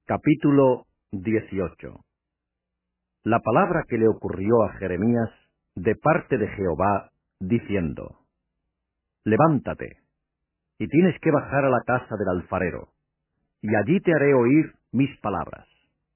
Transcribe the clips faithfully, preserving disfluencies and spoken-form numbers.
Capítulo dieciocho. La palabra que le ocurrió a Jeremías de parte de Jehová, diciendo: Levántate, y tienes que bajar a la casa del alfarero, y allí te haré oír mis palabras.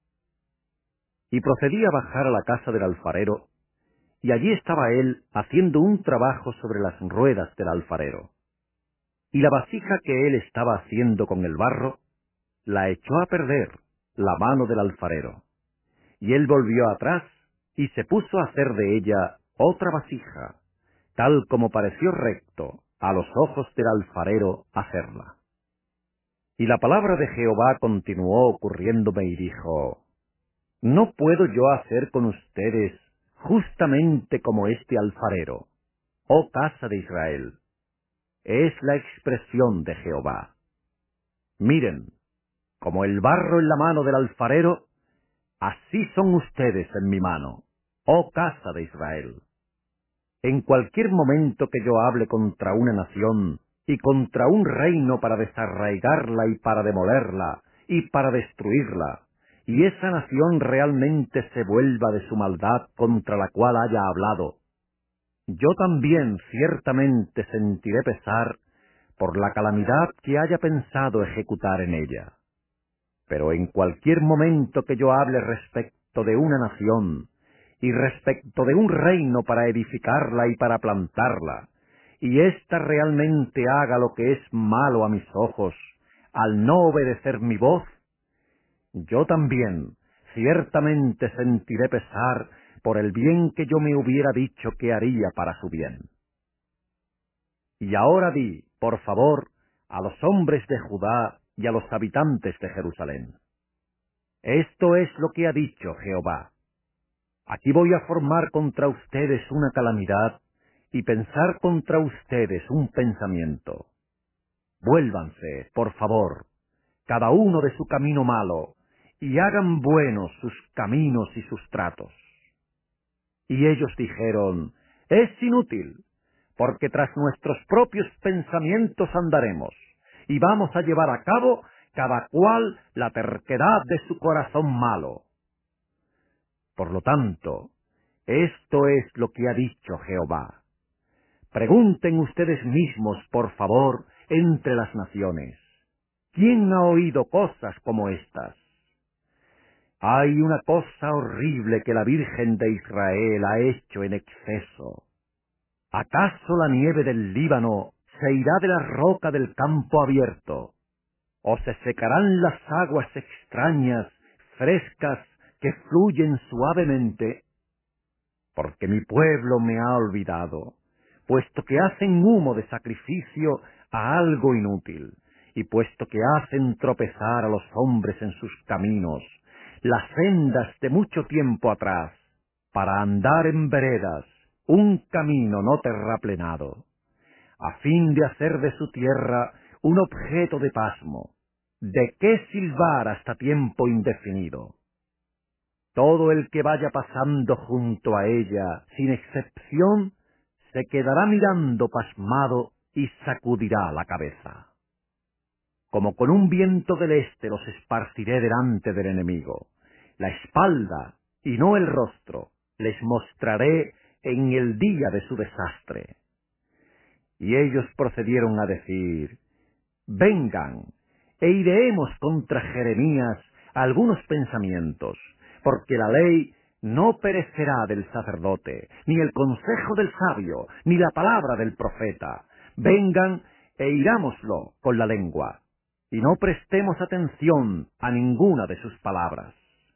Y procedí a bajar a la casa del alfarero, y allí estaba él haciendo un trabajo sobre las ruedas del alfarero. Y la vasija que él estaba haciendo con el barro, la echó a perder la mano del alfarero. Y él volvió atrás y se puso a hacer de ella otra vasija, tal como pareció recto a los ojos del alfarero hacerla. Y la palabra de Jehová continuó ocurriéndome y dijo: ¿No puedo yo hacer con ustedes justamente como este alfarero, oh casa de Israel? Es la expresión de Jehová. Miren, como el barro en la mano del alfarero, así son ustedes en mi mano, oh casa de Israel. En cualquier momento que yo hable contra una nación y contra un reino para desarraigarla y para demolerla y para destruirla, y esa nación realmente se vuelva de su maldad contra la cual haya hablado, yo también ciertamente sentiré pesar por la calamidad que haya pensado ejecutar en ella. Pero en cualquier momento que yo hable respecto de una nación, y respecto de un reino para edificarla y para plantarla, y ésta realmente haga lo que es malo a mis ojos, al no obedecer mi voz, yo también ciertamente sentiré pesar por el bien que yo me hubiera dicho que haría para su bien. Y ahora di, por favor, a los hombres de Judá y a los habitantes de Jerusalén: Esto es lo que ha dicho Jehová. Aquí voy a formar contra ustedes una calamidad y pensar contra ustedes un pensamiento. Vuélvanse, por favor, cada uno de su camino malo, y hagan buenos sus caminos y sus tratos. Y ellos dijeron: Es inútil, porque tras nuestros propios pensamientos andaremos, y vamos a llevar a cabo cada cual la terquedad de su corazón malo. Por lo tanto, esto es lo que ha dicho Jehová. Pregunten ustedes mismos, por favor, entre las naciones: ¿quién ha oído cosas como estas? Hay una cosa horrible que la Virgen de Israel ha hecho en exceso. ¿Acaso la nieve del Líbano se irá de la roca del campo abierto? ¿O se secarán las aguas extrañas, frescas, que fluyen suavemente? Porque mi pueblo me ha olvidado, puesto que hacen humo de sacrificio a algo inútil, y puesto que hacen tropezar a los hombres en sus caminos, las sendas de mucho tiempo atrás, para andar en veredas, un camino no terraplenado, a fin de hacer de su tierra un objeto de pasmo, de qué silbar hasta tiempo indefinido. Todo el que vaya pasando junto a ella, sin excepción, se quedará mirando pasmado y sacudirá la cabeza. Como con un viento del este los esparciré delante del enemigo. La espalda, y no el rostro, les mostraré en el día de su desastre. Y ellos procedieron a decir: Vengan, e ideemos contra Jeremías algunos pensamientos, porque la ley no perecerá del sacerdote, ni el consejo del sabio, ni la palabra del profeta. Vengan e irámoslo con la lengua, y no prestemos atención a ninguna de sus palabras.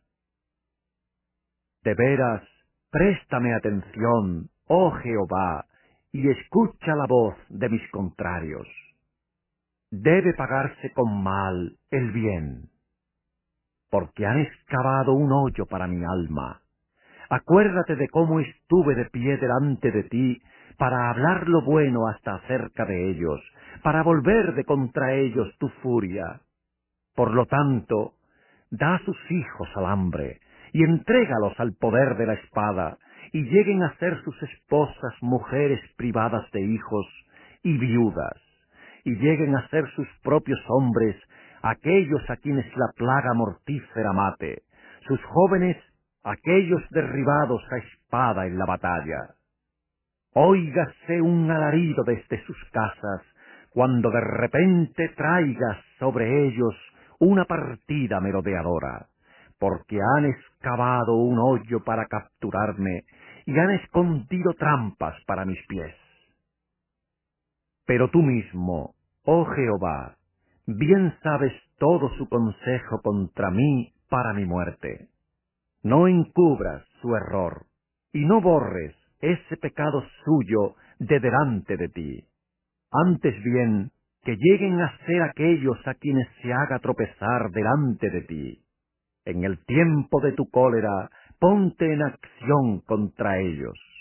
De veras, préstame atención, oh Jehová, y escucha la voz de mis contrarios. Debe pagarse con mal el bien, porque han excavado un hoyo para mi alma. Acuérdate de cómo estuve de pie delante de ti para hablar lo bueno hasta acerca de ellos, para volver de contra ellos tu furia. Por lo tanto, da a sus hijos al hambre, y entrégalos al poder de la espada, y lleguen a ser sus esposas mujeres privadas de hijos y viudas, y lleguen a ser sus propios hombres aquellos a quienes la plaga mortífera mate, sus jóvenes, aquellos derribados a espada en la batalla. Óigase un alarido desde sus casas, cuando de repente traigas sobre ellos una partida merodeadora, porque han excavado un hoyo para capturarme y han escondido trampas para mis pies. Pero tú mismo, oh Jehová, bien sabes todo su consejo contra mí para mi muerte. No encubras su error, y no borres ese pecado suyo de delante de ti. Antes bien, que lleguen a ser aquellos a quienes se haga tropezar delante de ti. En el tiempo de tu cólera, ponte en acción contra ellos.